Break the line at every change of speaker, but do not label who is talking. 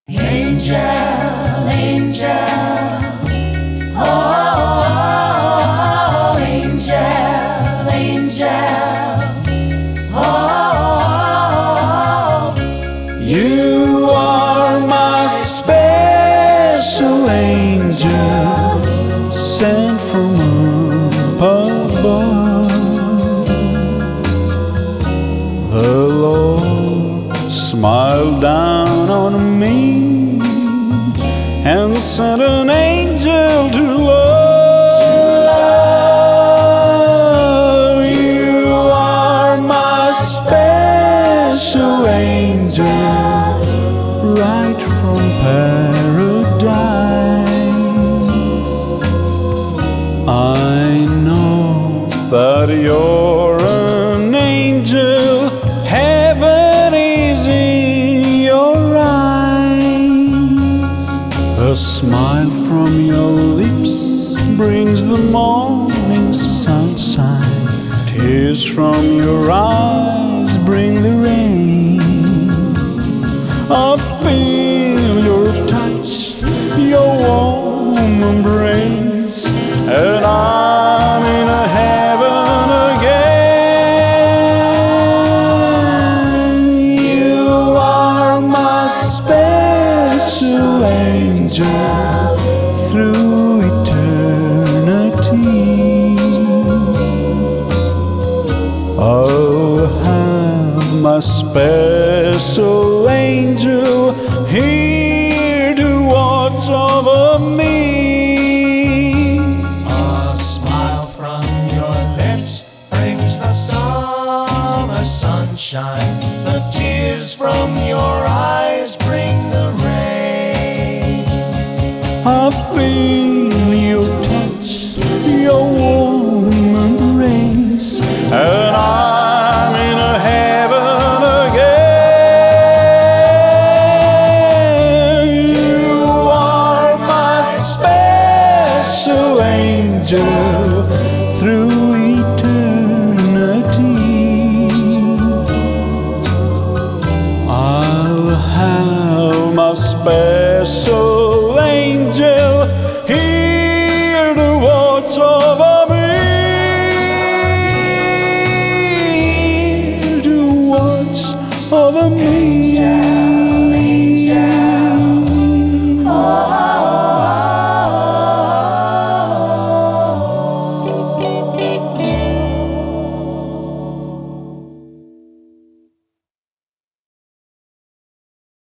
Angel, angel, oh, angel, angel, oh,
you are my special angel, sent from above. The Lord smiled down on me and sent an angel to love. You are my special angel, right from paradise. I know that you're an angel, heaven is in your eyes. A smile from your lips brings the morning sunshine. Tears from your eyes bring the rain. I feel your touch, your warm embrace, and I'm in a heaven again. You are my special angel through eternity. I'll have my special angel here to watch over me.
A smile from your lips brings the summer sunshine. The tears from your eyes bring the rain.
I feel